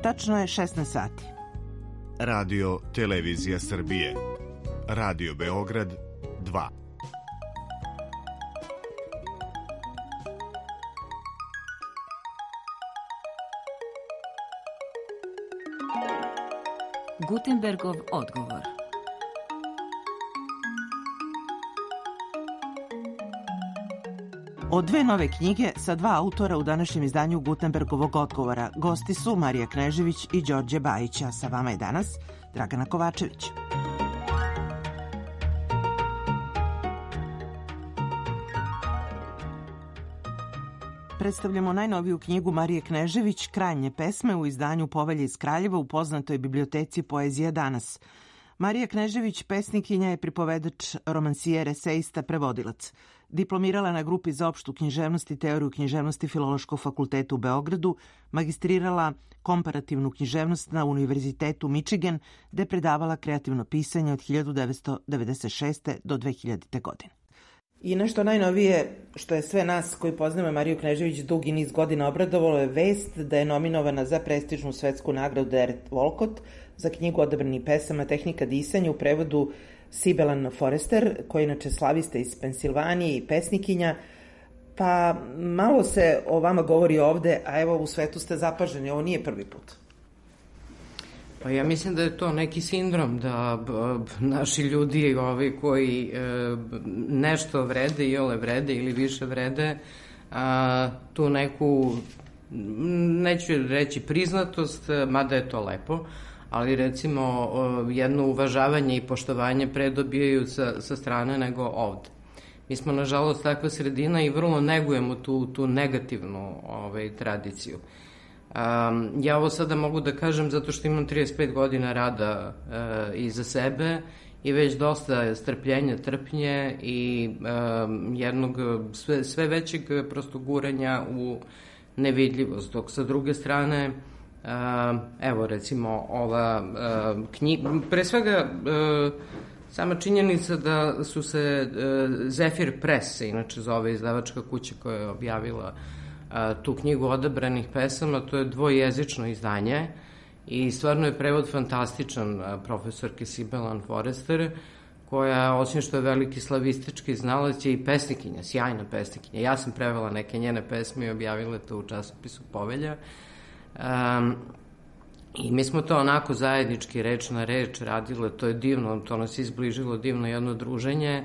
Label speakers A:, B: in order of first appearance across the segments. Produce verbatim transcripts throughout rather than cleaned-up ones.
A: Tačno je šesnaest sati.
B: Radio Televizija Srbije. Radio Beograd dva.
C: Gutenbergov odgovor.
A: O dve nove knjige sa dva autora u današnjem izdanju Gutenbergovog odgovora. Gosti su Marija Knežević i Đorđe Bajić, a sa vama je danas Dragana Kovačević. Predstavljamo najnoviju knjigu Marije Knežević, Krajnje pesme, u izdanju Povelje iz Kraljeva u poznatoj biblioteci Poezija danas. Marija Knežević, pesnikinja, je pripovedač, romansijer, esejista, prevodilac. Diplomirala na grupi za opštu književnost i teoriju književnosti Filološkog fakulteta u Beogradu, magistrirala komparativnu književnost na Univerzitetu Michigan, gde predavala kreativno pisanje od hiljadu devetsto devedeset šeste. do dve hiljadite. godine. I nešto najnovije što je sve nas koji poznamo Mariju Knežević dugi niz godina obradovalo je vest da je nominovana za prestižnu svetsku nagradu Derek Walcott za knjigu odabranih pesama Tehnika disanja, u prevodu Sibylle Forrester, koja je inače slavista iz Pensilvanije i pesnikinja. Pa malo se o vama govori ovde, a evo u svetu ste zapaženi, ovo nije prvi put.
D: Pa ja mislim da je to neki sindrom, da b, b, naši ljudi ovi koji e, nešto vrede i ole vrede ili više vrede, a, tu neku, neću reći priznatost, mada je to lepo, ali recimo jedno uvažavanje i poštovanje predobijaju sa, sa strane nego ovde. Mi smo, nažalost, takva sredina i vrlo negujemo tu, tu negativnu ovaj, tradiciju. Um, ja ovo sada mogu da kažem zato što imam trideset pet godina rada uh, iza sebe i već dosta strpljenja, trpnje i um, jednog sve, sve većeg prosto guranja u nevidljivost. Dok sa druge strane, uh, evo recimo ova uh, knjiga, pre svega uh, sama činjenica da su se uh, Zephyr Press, inače zove izdavačka kuća koja je objavila tu knjigu odabranih pesama, to je dvojezično izdanje i stvarno je prevod fantastičan profesorke Sibylle Forrester, koja, osim što je veliki slavistički znalac, je i pesnikinja, sjajna pesnikinja. Ja sam prevela neke njene pesme i objavila to u časopisu Povelja. Um, I mi smo to onako zajednički, reč na reč radile, to je divno, to nas izbližilo, divno jedno druženje.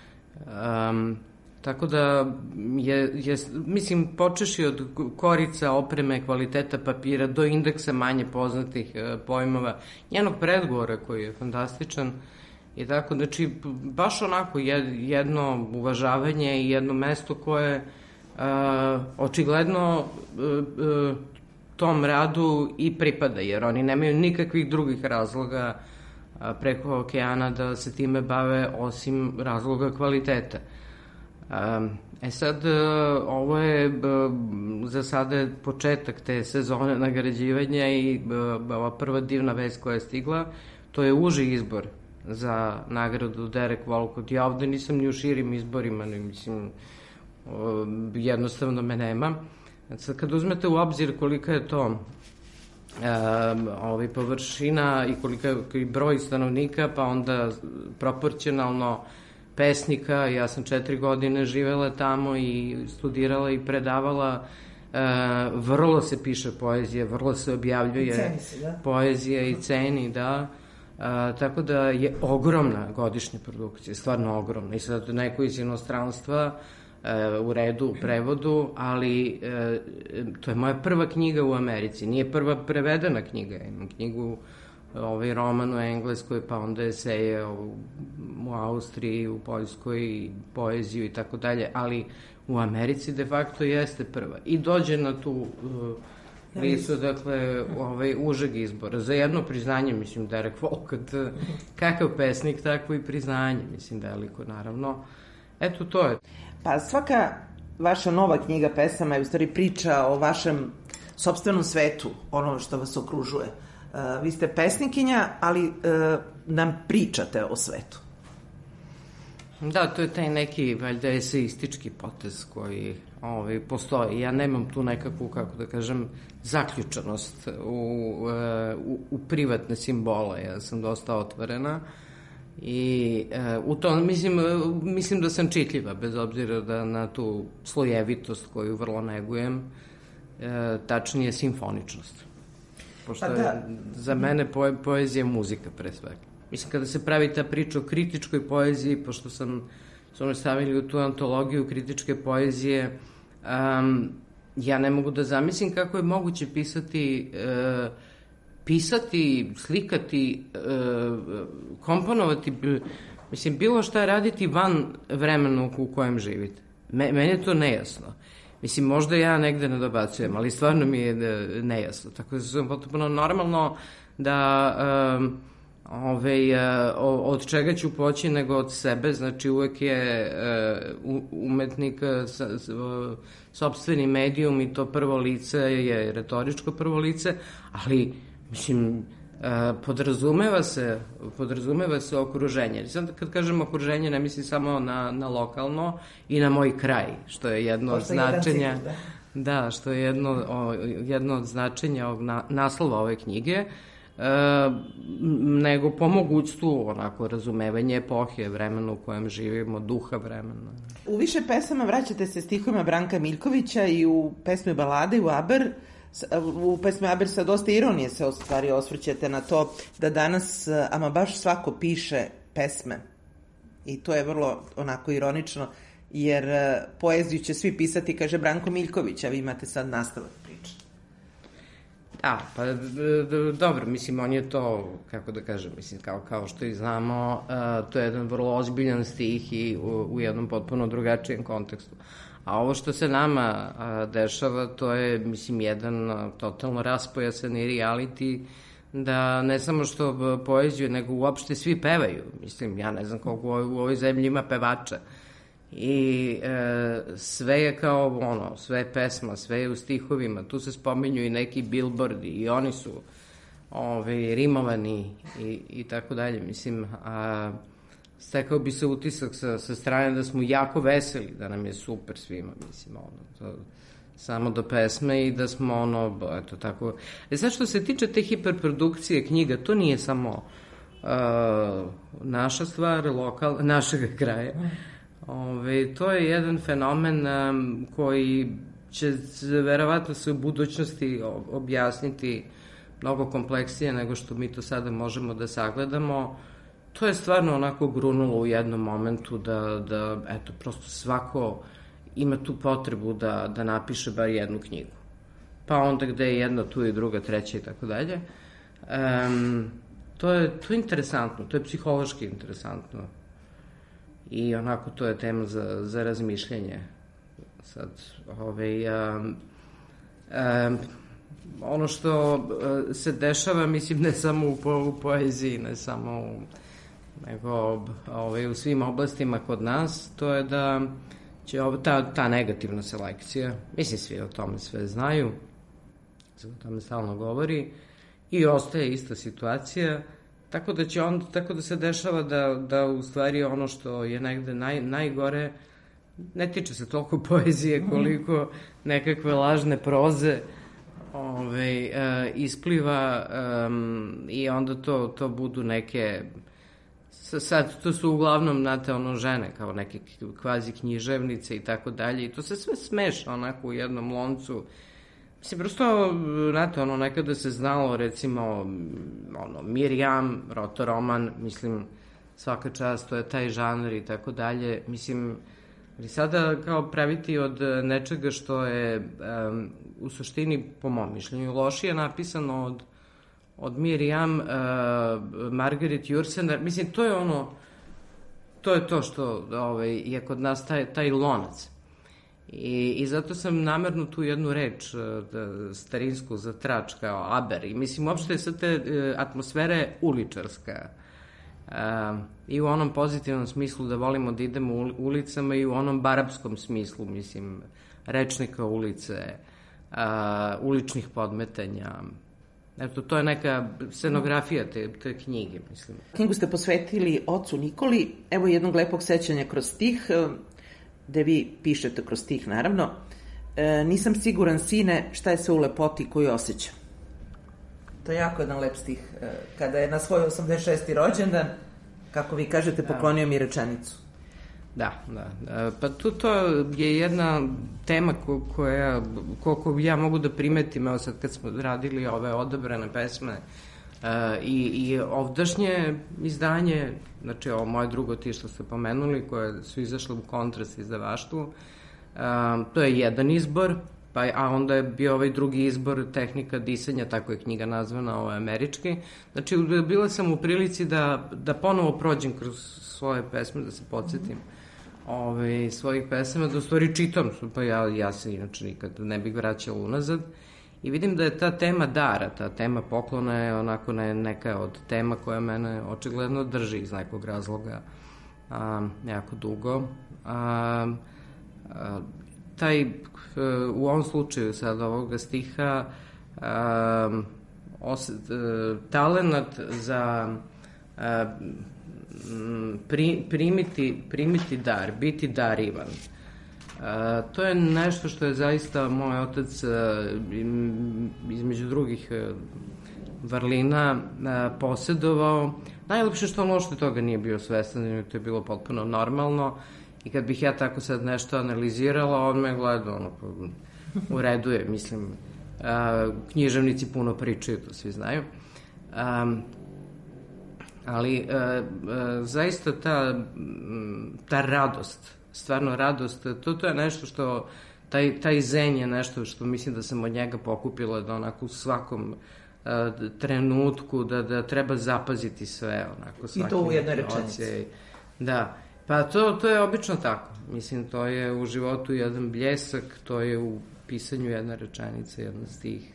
D: Um, Tako da je, je, mislim, počeši od korica, opreme, kvaliteta papira do indeksa manje poznatih e, pojmova, njenog predgovora koji je fantastičan i tako, znači, baš onako jedno uvažavanje i jedno mesto koje e, očigledno e, e, tom radu i pripada, jer oni nemaju nikakvih drugih razloga a, preko okeana da se time bave osim razloga kvaliteta. E sad, ovo je za sada početak te sezone nagrađivanja i ova prva divna vest koja je stigla, to je uži izbor za nagradu Derek Walcott. Ja ovde nisam ni u širim izborima, ne, mislim, jednostavno me nema. Sad, kad uzmete u obzir kolika je to um, ovaj, površina i kolika je broj stanovnika, pa onda proporcionalno pesnika, ja sam četiri godine živela tamo i studirala i predavala, e, vrlo se piše poezija, vrlo se objavljuje
A: ceni se, da?
D: Poezija i ceni, da, e, tako da je ogromna godišnja produkcija, stvarno ogromna. I sad neko iz inostranstva e, u redu, u prevodu, ali e, to je moja prva knjiga u Americi, nije prva prevedena knjiga, imam knjigu, ovaj roman u Engleskoj, pa onda eseje u, u Austriji, u Poljskoj, poeziju i tako dalje, ali u Americi de facto jeste prva. I dođe na tu uh, listu, dakle, ovaj, užeg izbora. Za jedno priznanje, mislim, Derek Walcott, kakav pesnik, takvo i priznanje, mislim, veliko, naravno. Eto, to je.
A: Pa svaka vaša nova knjiga pesama je u stvari priča o vašem sopstvenom svetu, ono što vas okružuje. Uh, vi ste pesnikinja, ali uh, nam pričate o svetu.
D: Da, to je taj neki, valjda, eseistički potez koji Ovaj, postoji. Ja nemam tu nekakvu, kako da kažem, zaključanost u, u, u privatne simbole. Ja sam dosta otvorena i u tom, mislim, mislim da sam čitljiva, bez obzira da na tu slojevitost koju vrlo negujem, tačnije simfoničnost. Pošto pa da. je za mene poe, poezija muzika, pre svega. Mislim, kada se pravi ta priča o kritičkoj poeziji, pošto sam, su me stavili u tu antologiju kritičke poezije, um, ja ne mogu da zamislim kako je moguće pisati, uh, pisati, slikati, uh, komponovati, mislim, bilo šta raditi van vremena u kojem živite. Me, meni je to nejasno. Mislim, možda ja negde ne dobacujem, ali stvarno mi je nejasno. Tako da sam potpuno normalno da um, ove, uh, od čega ću poći nego od sebe. Znači, uvek je uh, umetnik sa, sa, sopstveni medijum i to prvo lice je retoričko prvo lice, ali, mislim, Uh, podrazumeva se, podrazumeva se okruženje. Sad kad kažem okruženje, ne mislim samo na, na lokalno i na moj kraj, što je jedno od značenja, ciklus, da. da, što je jedno, o, jedno od značenja ovog na, naslova ove knjige, uh, nego po mogućstvu onako razumevanje epohe, vremena u kojem živimo, duha vremena.
A: U više pesama vraćate se stihovima Branka Miljkovića i u pesmi Balade i u Aber. U pesmi Aber sa dosta ironije se u stvari osvrćete na to da danas ama baš svako piše pesme. I to je vrlo onako ironično, jer poeziju će svi pisati, kaže Branko Miljković, a vi imate sad nastavak priče.
D: Da, pa dobro, mislim, on je to, kako da kažem, mislim, kao, kao što i znamo, uh, to je jedan vrlo ozbiljan stih i u, u jednom potpuno drugačijem kontekstu. A ovo što se nama a, dešava, to je, mislim, jedan a, totalno raspojasani reality, da ne samo što poeziju, nego uopšte svi pevaju. Mislim, ja ne znam koliko u ovoj, u ovoj zemlji ima pevača. I e, sve je kao, ono, sve je pesma, sve je u stihovima. Tu se spominju i neki billboardi i oni su ove, rimovani i, i tako dalje. Mislim, a... stekao bi se utisak sa, sa strane da smo jako veseli, da nam je super svima, mislim, ono, to, samo do pesme i da smo, ono, eto, tako... E sad, što se tiče te hiperprodukcije knjiga, to nije samo uh, naša stvar, lokal, našeg kraja. Ove, to je jedan fenomen um, koji će verovatno se u budućnosti objasniti mnogo kompleksije nego što mi to sada možemo da sagledamo. To je stvarno onako grunulo u jednom momentu da, da eto, prosto svako ima tu potrebu da, da napiše bar jednu knjigu. Pa onda gde je jedna, tu i druga, treća i tako dalje. Um, to je, to je interesantno, to je psihološki interesantno. I onako to je tema za, za razmišljanje. Sad, ovaj, um, um, ono što uh, se dešava, mislim, ne samo u, po, u poeziji, ne samo u nego ovaj, u svim oblastima kod nas, to je da će ovo, ta, ta negativna selekcija, mislim, svi o tome sve znaju, se o tome stalno govori, i ostaje ista situacija, tako da će on, tako da se dešava da, da u stvari ono što je negde naj, najgore, ne tiče se toliko poezije koliko nekakve lažne proze, ovaj, uh, ispliva um, i onda to, to budu neke... Sad, to su uglavnom, znate, ono, žene, kao neke kvazi književnice i tako dalje, i to se sve smeša onako u jednom loncu. Mislim, prosto, znate, ono, nekada se znalo, recimo, ono, Mirjam, rotoroman, mislim, svaka čast, to je taj žanr i tako dalje, mislim, ali sada kao praviti od nečega što je um, u suštini, po mom mišljenju, lošije napisano od od Mirjam, uh, Margaret Jursenar, mislim, to je ono, to je to što ovaj, je kod nas taj, taj lonac. I, I zato sam namerno tu jednu reč, da, starinsku za trač, kao Aber, i mislim, uopšte sad te uh, atmosfere uličarska. Uh, I u onom pozitivnom smislu da volimo da idemo u ulicama i u onom barapskom smislu, mislim, rečnika ulice, uh, uličnih podmetanja. Eto, to je neka scenografija te, te knjige, mislim.
A: Knjigu ste posvetili ocu Nikoli, evo jednog lepog sećanja kroz stih, gde vi pišete kroz stih, naravno. E, nisam siguran, sine, šta je sve u lepoti koju osjećam. To je jako jedan lep stih. E, kada je na svoj osamdeset šesti rođendan, kako vi kažete, poklonio mi rečenicu.
D: Da, da. Pa tu to je jedna tema ko, koja, koliko ja mogu da primetim, evo sad kad smo radili ove odabrane pesme uh, i, i ovdašnje izdanje, znači ovo moje drugo ti što ste pomenuli, koje su izašle u Kontrast izdavaštvu, uh, to je jedan izbor, pa, a onda je bio ovaj drugi izbor Tehnika disanja, tako je knjiga nazvana, ovo je američki. Znači, bila sam u prilici da, da ponovo prođem kroz svoje pesme, da se podsjetim ove, svojih pesama, da u stvari čitam, pa ja, ja se inače nikad ne bih vraćala unazad. I vidim da je ta tema dara, ta tema poklona je onako ne, neka od tema koja mene očigledno drži iz nekog razloga a, jako dugo. A, a, taj, u ovom slučaju sad ovoga stiha, um, os, uh, talenat za uh, pri, primiti, primiti dar, biti darivan. Uh, to je nešto što je zaista moj otac uh, između drugih uh, vrlina uh, posedovao. Najlepše što on uopšte toga nije bio svestan, to je bilo potpuno normalno. I kad bih ja tako sad nešto analizirala, on me gleda, ono, u redu je, mislim, a, književnici puno pričaju, to svi znaju. A, ali a, a, zaista ta, ta radost, stvarno radost, to, to je nešto što, taj, taj zen je nešto što mislim da sam od njega pokupila, da onako u svakom a, trenutku, da, da treba zapaziti sve, onako, svaki.
A: I to u jednoj rečenici.
D: Da. Pa to, to je obično tako. Mislim, to je u životu jedan bljesak, to je u pisanju jedna rečenica, jedan stih.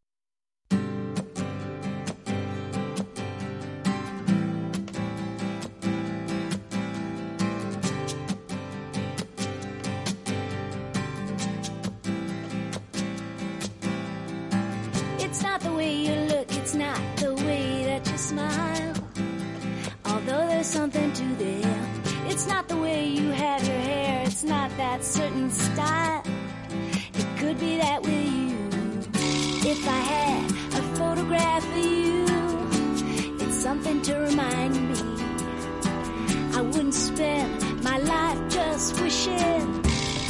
E: It's not the way you look, it's not the way that you smile. Although there's something to them. It's not the way you have your hair, it's not that certain style. It could be that with you. If I had a photograph of you, it's something to remind me. I wouldn't spend my life just wishing.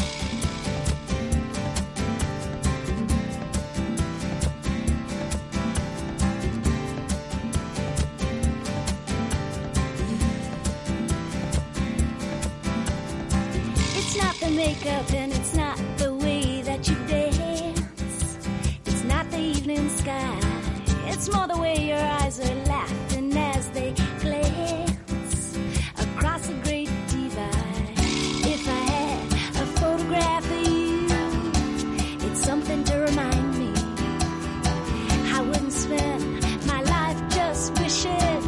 E: Makeup and it's not the way that you dance. It's not the evening sky. It's more the way your eyes are laughing as they glance across a great divide. If I had a photograph of you, it's something to remind me. I wouldn't spend my life just wishing.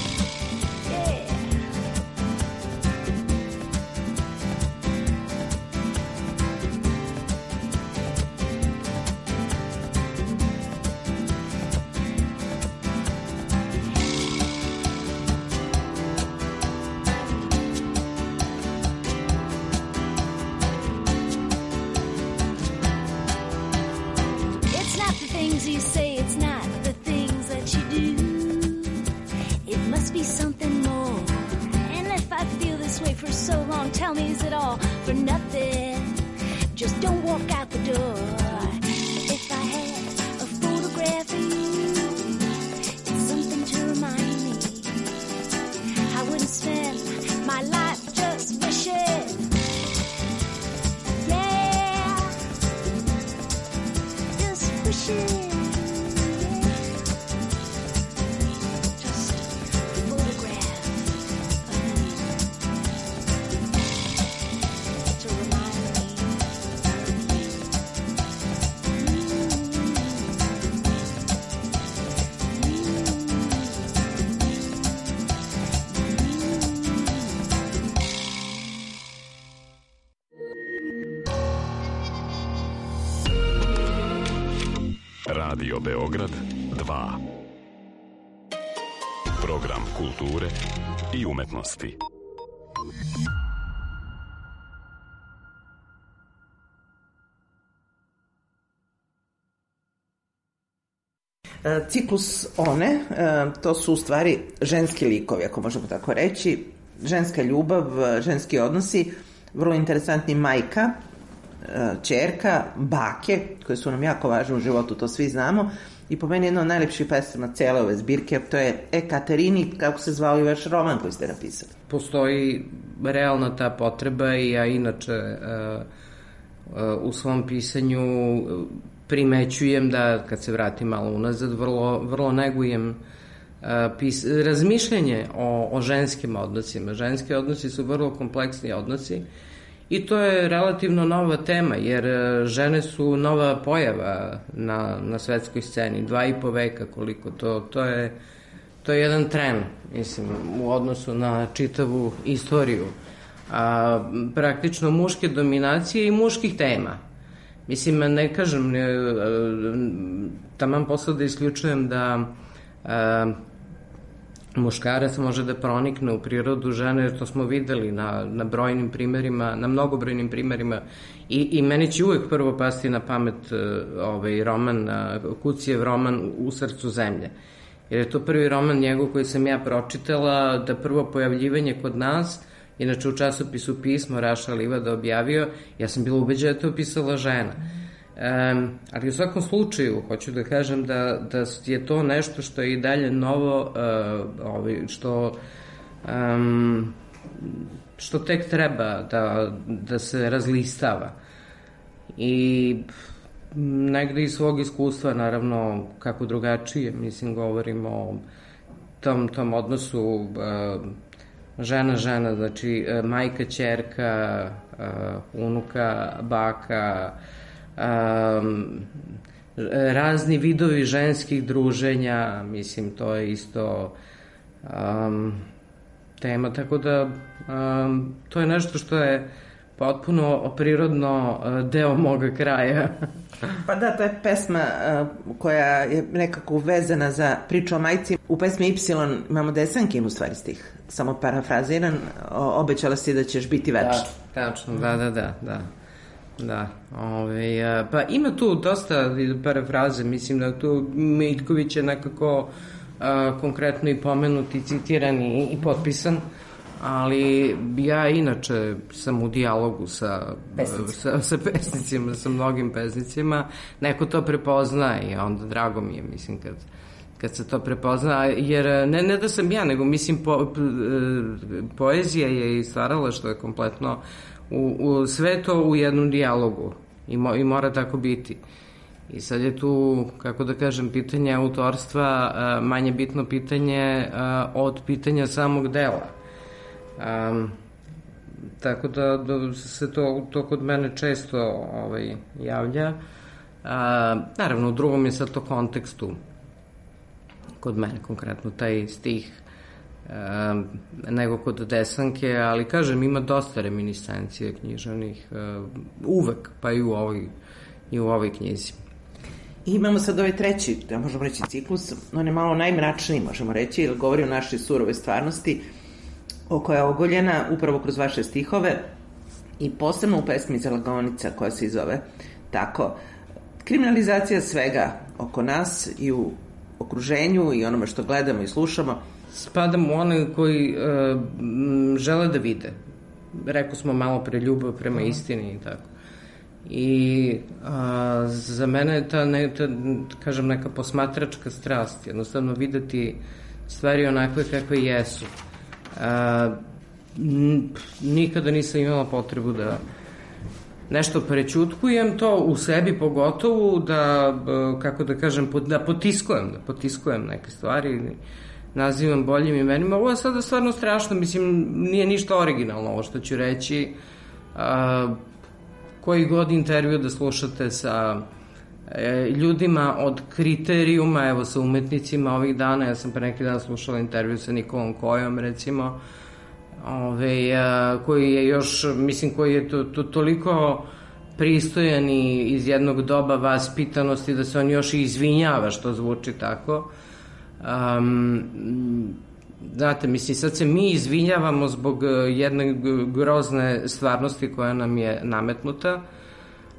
E: You say it's not the things that you do. It must be something more. And if I feel this way for so long, tell me, is it all for nothing? Just don't walk out the door. If I had a photograph of you, it's something to remind me. I wouldn't spend my life just wishing. Yeah, just wishing.
F: Radio Beograd dva. Program kulture i umetnosti.
A: Ciklus One, to su u stvari ženski likovi, ako možemo tako reći, ženska ljubav, ženski odnosi, vrlo interesantni majka, ćerka, bake, koje su nam jako važne u životu, to svi znamo, i po meni jedna od najlepših pesama cele ove zbirke, to je E Katerini, kako se zvao i vaš roman koji ste napisali.
D: Postoji realna ta potreba i ja inače u svom pisanju primećujem da, kad se vratim malo unazad, vrlo, vrlo negujem pis, razmišljanje o, o ženskim odnosima. Ženski odnosi su vrlo kompleksni odnosi i to je relativno nova tema, jer žene su nova pojava na, na svetskoj sceni, dva i po veka koliko, to, to je to je jedan tren, mislim, u odnosu na čitavu istoriju. A, praktično muške dominacije i muških tema. Mislim, ne kažem, ne, taman posao da isključujem da a, muškarac može da pronikne u prirodu žene, jer to smo videli na, na brojnim primerima, na mnogobrojnim primerima i, i meni će uvek prvo pasti na pamet ovaj roman, Kucijev roman U srcu zemlje. Jer je to prvi roman njegov koji sam ja pročitala, da prvo pojavljivanje kod nas, inače u časopisu Pismo Raša Livada objavio, ja sam bila ubeđena da je to pisala žena. Um, ali u svakom slučaju, hoću da kažem da, da je to nešto što je i dalje novo, uh, ovaj, što, um, što tek treba da, da se razlistava. I negde iz svog iskustva, naravno, kako drugačije, mislim, govorimo o tom, tom odnosu uh, žena-žena, znači uh, majka, ćerka, uh, unuka, baka, um, razni vidovi ženskih druženja, mislim, to je isto um, tema, tako da um, to je nešto što je potpuno prirodno deo moga kraja.
A: Pa da, to je pesma uh, koja je nekako vezana za priču o majci. U pesmi Y imamo Desankin u stvari stih, samo parafraziran, obećala si da ćeš biti večna.
D: Da, tačno, da, da, da, da. Da, ove, pa ima tu dosta parafraze, mislim da tu Miljković je nekako a, konkretno i pomenut i citiran i, i potpisan, ali ja inače sam u dijalogu sa, sa, sa pesnicima, sa mnogim pesnicima, neko to prepozna i onda drago mi je, mislim, kad, kad se to prepozna, jer ne, ne da sam ja, nego mislim po, poezija je i stvarala što je kompletno U, u sve to u jednom dijalogu i, mo, i mora tako biti. I sad je tu, kako da kažem, pitanje autorstva a, manje bitno pitanje a, od pitanja samog dela. A, tako da, da se to, to kod mene često ovaj, javlja. A, naravno, u drugom je sad to kontekstu kod mene konkretno taj stih Uh, nego kod Desanke, ali kažem, ima dosta reminiscencije književnih uh, uvek, pa i u ovoj, i u ovoj knjizi.
A: I imamo sad ovaj treći, da možemo reći ciklus, on je malo najmračniji, možemo reći, jer govori o našoj surovoj stvarnosti, o koja je ogoljena upravo kroz vaše stihove i posebno u pesmi Zalagonica, koja se zove tako. Kriminalizacija svega oko nas i u okruženju i onome što gledamo i slušamo.
D: Spadam u one koji uh, žele da vide. Rekao smo malo pre ljubav prema istini i tako. I uh, za mene je ta, ne, ta, kažem, neka posmatračka strast, jednostavno videti stvari onakve kakve jesu. Uh, nikada nisam imala potrebu da nešto prećutkujem, to u sebi pogotovo, da, kako da kažem, da potiskujem, da potiskujem neke stvari, nazivam boljim imenima. Ovo je sada stvarno strašno, mislim, nije ništa originalno ovo što ću reći. A, koji god intervju da slušate sa e, ljudima od kriterijuma, evo sa umetnicima ovih dana, ja sam pre neki dan slušala intervju sa Nikolom Kojom, recimo, ove, a, koji je još, mislim, koji je to, to, toliko pristojan i iz jednog doba vaspitanosti da se on još i izvinjava što zvuči tako. Um, znate, mislim, sad se mi izvinjavamo zbog jedne grozne stvarnosti koja nam je nametnuta,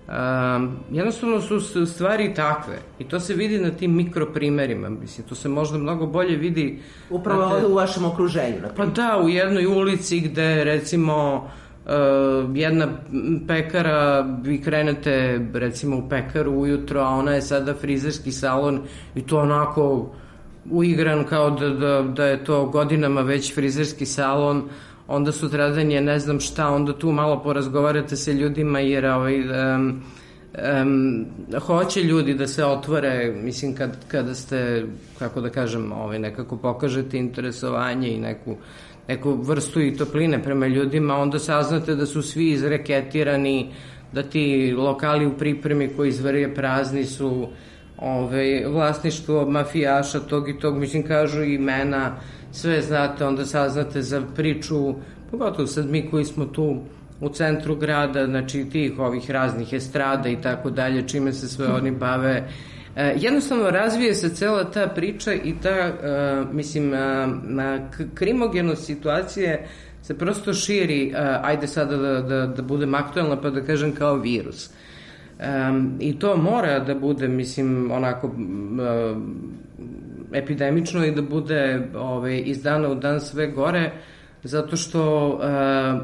D: Um, jednostavno su stvari takve i to se vidi na tim mikroprimerima, mislim, to se možda mnogo bolje vidi
A: upravo ovde u vašem okruženju.
D: Pa da, u jednoj ulici gde recimo uh, jedna pekara, vi krenete recimo u pekaru ujutro, a ona je sada frizerski salon i to onako uigran kao da, da, da je to godinama već frizerski salon, onda sutradan je ne znam šta, onda tu malo porazgovarate sa ljudima jer ovaj, um, um, hoće ljudi da se otvore, mislim kad, kada ste, kako da kažem, ovaj, nekako pokažete interesovanje i neku, neku vrstu i topline prema ljudima, onda saznate da su svi izreketirani, da ti lokali u pripremi koji izvrije prazni su ovaj, vlasništvo mafijaša tog i tog, mislim kažu imena, sve znate, onda saznate za priču, pogotovo sad mi koji smo tu u centru grada, znači tih ovih raznih estrada i tako dalje, čime se sve oni bave. E, jednostavno razvije se cela ta priča i ta, e, mislim, e, na krimogenost situacije se prosto širi, e, ajde sada da, da, da budem aktuelna pa da kažem kao virus. Um, I to mora da bude, mislim, onako uh, epidemično i da bude ovaj, iz dana u dan sve gore, zato što uh,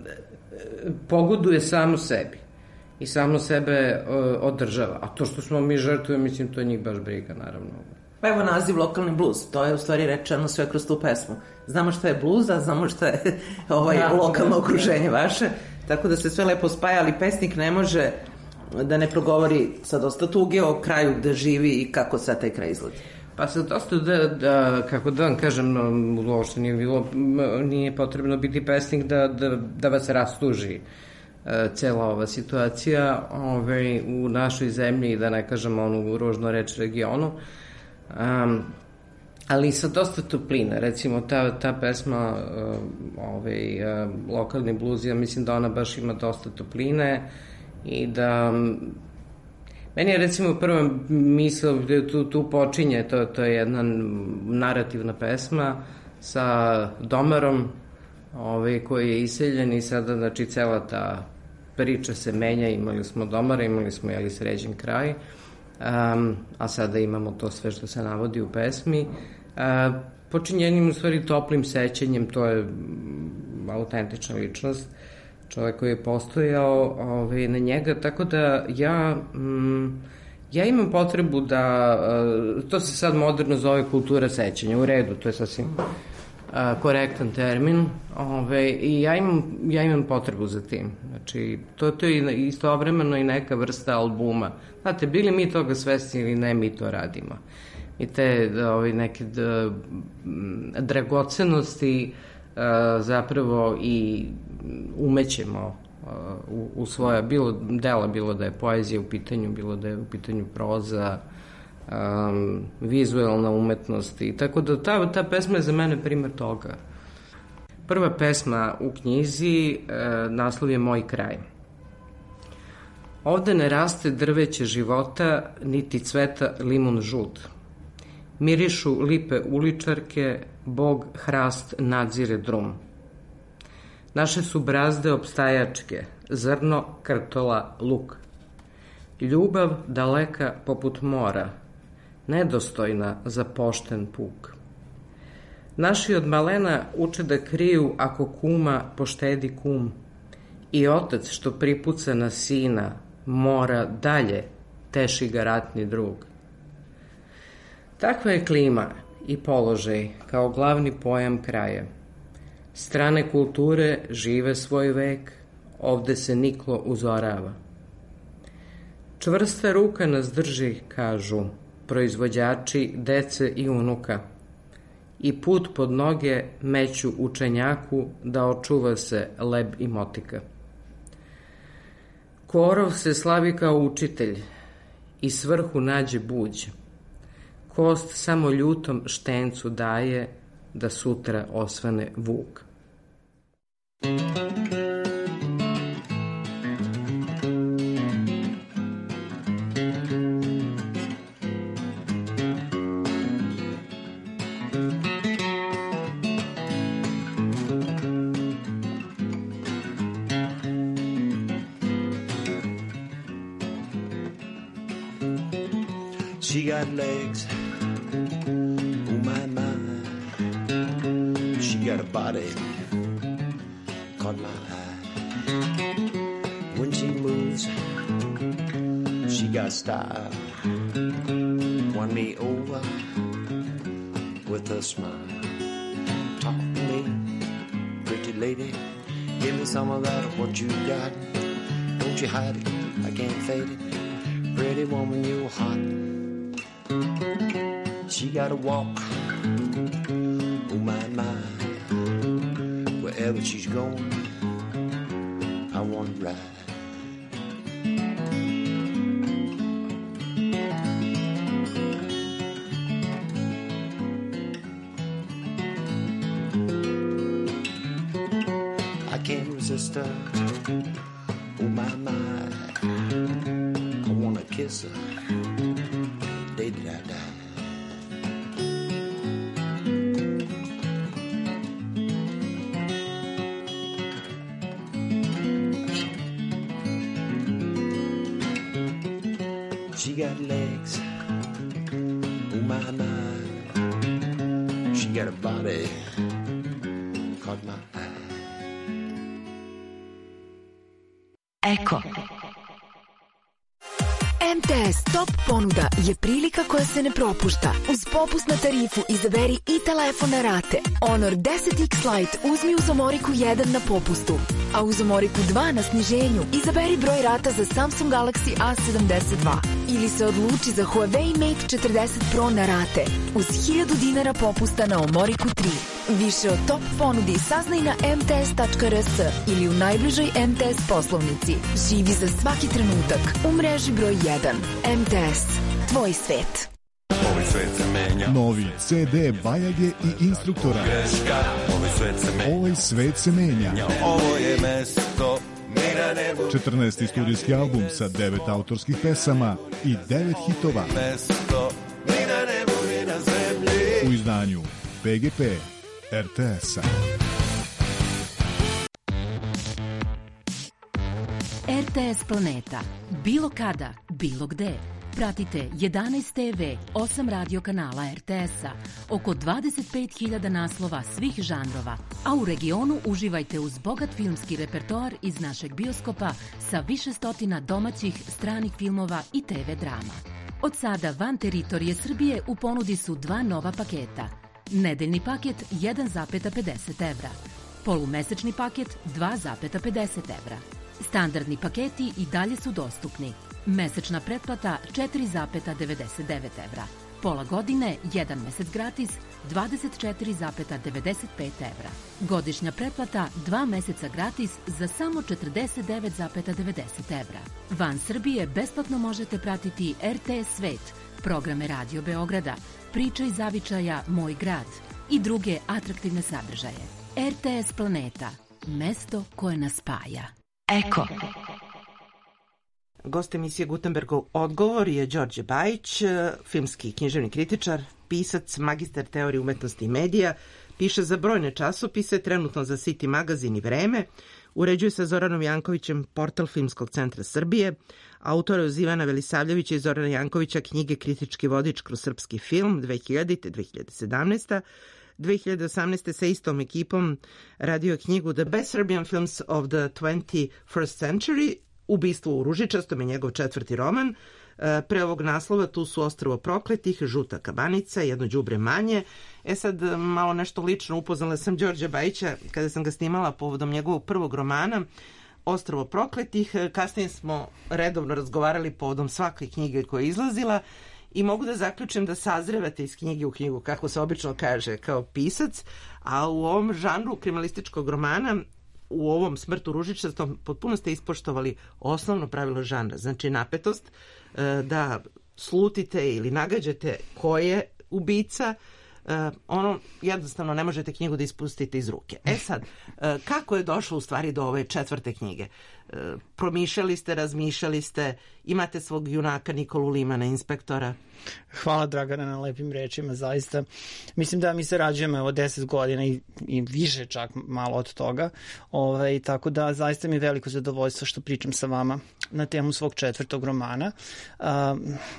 D: pogoduje samo sebi i samo sebe uh, održava. A to što smo mi žrtve, mislim, to je njih baš briga, naravno.
A: Pa evo naziv lokalni bluz, to je u stvari rečeno sve kroz tu pesmu. Znamo šta je bluz, a znamo šta je ovaj, da, lokalno da, okruženje vaše, tako da se sve lepo spaja, ali pesnik ne može da ne progovori sa dosta tuge o kraju gde živi i kako sad taj kraj izgleda.
D: Pa sad dosta da, da kako da vam kažem, uopšte nije bilo, nije potrebno biti pesnik da, da, da vas rastuži e, cela ova situacija ove, u našoj zemlji i da ne kažem onu ružno reč regionu. Um, ali sa dosta topline, recimo ta, ta pesma uh, ovaj, uh, lokalni bluz, ja mislim da ona baš ima dosta topline i da meni je recimo prva misla gde tu, tu počinje, to, to je jedna narativna pesma sa domarom ovaj, koji je iseljen i sada znači cela ta priča se menja, imali smo domara, imali smo jeli sređen kraj, um, a sada imamo to sve što se navodi u pesmi. Uh, počinjenim u stvari toplim sećanjem, to je autentična ličnost, čovek koji je postojao ovaj, na njega, tako da ja, mm, ja imam potrebu da, uh, to se sad moderno zove kultura sećanja, u redu, to je sasvim uh, korektan termin, ovaj, i ja imam, ja imam potrebu za tim, znači, to, to je istovremeno i neka vrsta albuma, znate, bili mi toga svesni ili ne, mi to radimo, i te ovaj, neke da, dragocenosti uh, zapravo i umećemo uh, u, u svoja bilo dela, bilo da je poezija u pitanju, bilo da je u pitanju proza, um, vizuelna umetnost i tako da ta, ta pesma je za mene primer toga. Prva pesma u knjizi, uh, naslov je Moj kraj. Ovde ne raste drveće života, niti cveta limun žut. Mirišu lipe uličarke, Bog hrast nadzire drum. Naše su brazde opstajačke, zrno, krtola, luk. Ljubav daleka poput mora, nedostojna za pošten puk. Naši od malena uče da kriju ako kuma poštedi kum i otac što pripuca na sina mora dalje, teši ga ratni drug. Takva je klima i položaj kao glavni pojam kraja. Strane kulture žive svoj vek, ovde se niklo uzorava. Čvrsta ruka nas drži, kažu, proizvođači dece i unuka, i put pod noge meću učenjaku da očuva se leb i motika. Korov se slavi kao učitelj i svrhu nađe buđ. Kost samo ljutom štencu daje da sutra osvane vuk.
G: She got legs, oh my, my. She got a body, caught my eye. When she moves, she got style. Won me over with a smile. Talk to me, pretty lady. Give me some of that, what you got. Don't you hide it, I can't fade it. Pretty woman, you hot. She got a walk, oh my, my. Wherever she's going, I want to ride. I can't resist her, oh my, my. I want to kiss her, day did I die. She got legs, oh my, my. She got a body, caught my eye.
H: Eko. M T S Top ponuda je prilika koja se ne propušta. Uz popust na tarifu izaberi i telefon na rate. Honor deset X Lite uzmi uz Omoriku jedan na popustu, a uz Omoriku dva na sniženju izaberi broj rata za Samsung Galaxy A sedamdeset dva ili se odluči za Huawei Mate četrdeset Pro na rate uz hiljadu dinara popusta na Omoriku tri. Više o top ponudi saznaj na m t s tačka r s ili u najbližoj M T S poslovnici. Živi za svaki trenutak u mreži broj jedan. M T S. Tvoj svet.
I: Ovaj svet se menja. Novi C D Bajage i Instruktora. Greška. Ovaj svet se menja. Ovaj svet se menja. Ovo je mesto mi na nebu. četrnaesti studijski album sa devet autorskih pesama i devet hitova. Mesto mi na nebu, mi na zemlji. U izdanju P G P R T S-a.
C: R T S Planeta. Bilo kada, bilo gde. Pratite jedanaest T V, osam radio kanala R T S-a, oko dvadeset pet hiljada naslova svih žanrova, a u regionu uživajte uz bogat filmski repertoar iz našeg bioskopa sa više stotina domaćih, stranih filmova i T V drama. Od sada van teritorije Srbije u ponudi su dva nova paketa. Nedeljni paket jedan zarez pedeset evra, polumesečni paket dva zarez pedeset evra. Standardni paketi i dalje su dostupni. Mesečna pretplata četiri zarez devedeset devet evra. Pola godine, jedan mesec gratis, dvadeset četiri zarez devedeset pet evra. Godišnja pretplata, dva meseca gratis za samo četrdeset devet zarez devedeset evra. Van Srbije besplatno možete pratiti R T S Svet, programe Radio Beograda, Priče iz zavičaja Moj grad i druge atraktivne sadržaje. R T S Planeta, mesto koje nas spaja.
H: Eko.
A: Gost emisije Gutenbergov odgovor je Đorđe Bajić, filmski književni kritičar, pisac, magistar teorije umetnosti i medija, piše za brojne časopise, trenutno za City magazin i Vreme, uređuje sa Zoranom Jankovićem portal Filmskog centra Srbije, autor je uz Ivana Velisavljevića i Zorana Jankovića knjige Kritički vodič kroz srpski film dve hiljadite. do dve hiljade sedamnaeste. dve hiljade osamnaeste. sa istom ekipom radio knjigu The Best Serbian Films of the twenty-first Century, Ubistvo u ružičastom je njegov četvrti roman. Pre ovog naslova tu su Ostrvo prokletih, Žuta kabanica, Jedno đubre manje. E sad, malo nešto lično, upoznala sam Đorđa Bajića kada sam ga snimala povodom njegovog prvog romana Ostrvo prokletih. Kasnije smo redovno razgovarali povodom svake knjige koja je izlazila i mogu da zaključim da sazrevate iz knjige u knjigu, kako se obično kaže, kao pisac, a u ovom žanru kriminalističkog romana, u ovom Smrt u ružičastom, potpuno ste ispoštovali osnovno pravilo žanra, znači napetost, da slutite ili nagađate ko je ubica, ono, jednostavno ne možete knjigu da ispustite iz ruke. E sad, kako je došlo u stvari do ove četvrte knjige? Promišljali ste, razmišljali ste, imate svog junaka Nikolu Limana, inspektora?
J: Hvala Dragana na lepim rečima, zaista. Mislim da mi se rađujemo evo deset godina i, i više čak malo od toga, Ove, tako da zaista mi je veliko zadovoljstvo što pričam sa vama na temu svog četvrtog romana. Uh,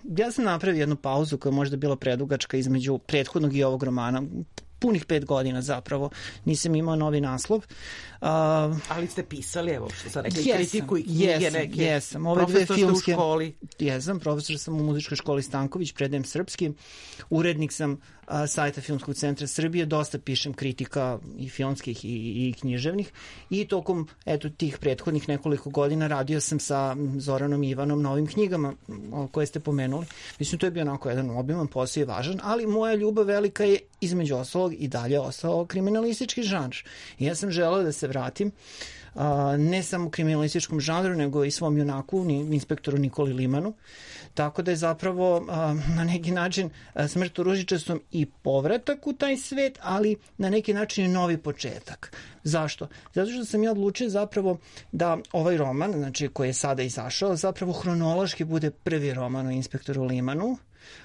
J: ja sam napravio jednu pauzu koja je možda bila predugačka između prethodnog i ovog romana. Punih pet godina zapravo. Nisam imao novi naslov. Uh,
A: Ali ste pisali, evo, što sam rekla,
J: jesam,
A: kritiku i knjige
J: jesam,
A: neke.
J: Jesam, ove dve filmske.
A: U školi.
J: Jesam, profesor sam u muzičkoj školi Stanković, predajem srpski. Urednik sam a, sajta Filmskog centra Srbije, dosta pišem kritika i filmskih i, i književnih. I tokom, eto, tih prethodnih nekoliko godina radio sam sa Zoranom i Ivanom na ovim knjigama koje ste pomenuli. Mislim, to je bio onako jedan obiman posao i važan, ali moja ljubav velika je između ostalog i dalje ostao kriminalistički žanr. I ja sam želeo da se vratim uh, ne samo u kriminalističkom žanru, nego i svom junaku, inspektoru Nikoli Limanu. Tako da je zapravo uh, na neki način uh, Smrt u ružičastom i povratak u taj svet, ali na neki način i novi početak. Zašto? Zato što sam ja odlučio zapravo da ovaj roman, znači koji je sada izašao, zapravo hronološki bude prvi roman o inspektoru Limanu.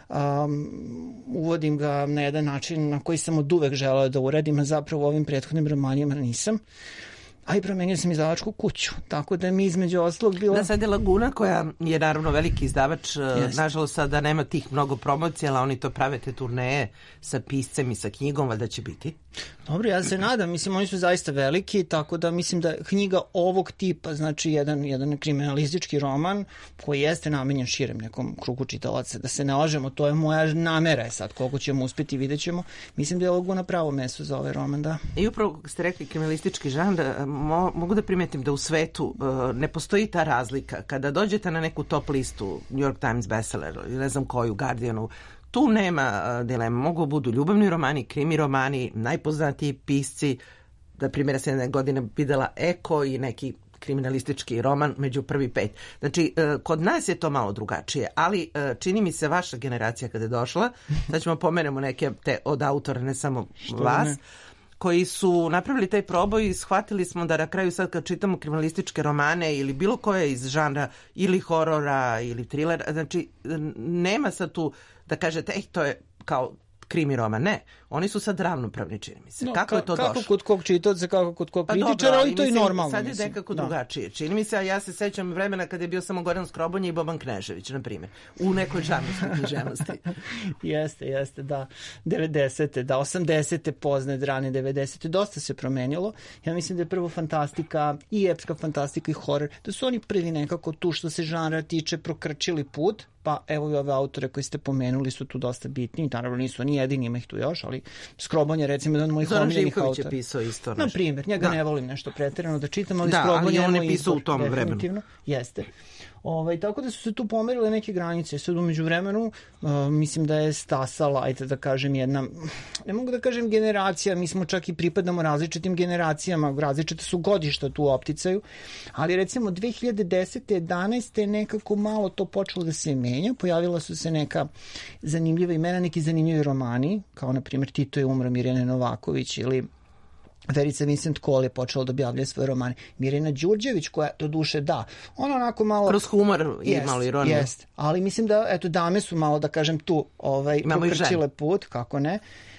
J: Um, uvodim ga na jedan način na koji sam od uvek želeo da uradim, a zapravo ovim prethodnim romanima nisam. A i promenio sam izdavačku kuću, tako da mi između ostalog bilo...
A: Da, sad je Laguna koja je naravno veliki izdavač, yes. Nažalost sada nema tih mnogo promocija, ali oni to prave te turneje sa piscem i sa knjigom, valjda će biti.
J: Dobro, ja se nadam, mislim, oni su zaista veliki, tako da mislim da knjiga ovog tipa, znači jedan, jedan kriminalistički roman koji jeste namenjen širem nekom krugu čitalaca, da se ne lažemo, to je moja namera, sad koliko ćemo uspeti, vidjet ćemo. Mislim da je Laguna pravo mesto za ovaj roman, da.
A: I upravo ste rekli kriminalistički žanr, mo, mogu da primetim da u svetu uh, ne postoji ta razlika. Kada dođete na neku top listu, New York Times bestseller, ili ne znam koju, Guardianu, tu nema uh, dilema. Mogu budu ljubavni romani, krimi romani, najpoznatiji pisci. Da primjera se jedne godine videla Eko i neki kriminalistički roman među prvi pet. Znači, uh, kod nas je to malo drugačije, ali uh, čini mi se vaša generacija kada je došla, sad ćemo pomenemo neke te od autora, ne samo Što vas, ne? koji su napravili taj proboj i shvatili smo da na kraju sad kad čitamo kriminalističke romane ili bilo koje iz žanra ili horora ili trilera, znači nema sad tu da kažete, ej, to je kao krimi roman. Ne, oni su sad ravnopravni, čini mi se.
J: No,
A: kako
J: ka,
A: je to
J: kako
A: došlo?
J: Kako kod kog čitaoca, kako kod kog
A: pa
J: kritičara, ali to je normalno.
A: Sad je
J: mislim.
A: nekako
J: da.
A: drugačije. Čini mi se, a ja se sećam vremena kad je bio samo Goran Skrobonja i Boban Knežević, na primjer, u nekoj žanrovskoj književnosti.
J: jeste, jeste, da. devedesete, da, osamdesete pozne, rane devedesete, dosta se promenilo. Ja mislim da je prvo fantastika i epska fantastika i horor, da su oni prvi nekako tu što se žanra tiče prokrčili put, pa evo i ove autore koji ste pomenuli su tu dosta bitni, naravno nisu ni jedini, ima ih tu još, ali Skroban je recimo jedan od mojih omiljenih autora.
A: Zoran Živković je pisao isto nešto.
J: Na primjer, njega
A: da.
J: ne volim nešto pretjerano da čitam, ali
A: da,
J: Skroban
A: je
J: on
A: je pisao u tom vremenu.
J: Jeste. Ovaj, tako da su se tu pomerile neke granice. Sad umeđu vremenu, uh, mislim da je stasala, ajde da kažem, jedna, ne mogu da kažem generacija, mi smo čak i pripadamo različitim generacijama, različite su godišta tu u opticaju, ali recimo dve hiljade desete. jedanaeste. nekako malo to počelo da se menja, pojavila su se neka zanimljiva imena, neki zanimljivi romani, kao na primjer Tito je umro Mirjane Novaković ili Verica Vincent Kohl je počela da objavlja svoje romane. Mirjana Đurđević, koja do duše da, ona onako malo...
A: Kroz humor i jest, malo ironije.
J: Jest, ali mislim da, eto, dame su malo, da kažem, tu ovaj, pokrčile put, kako ne.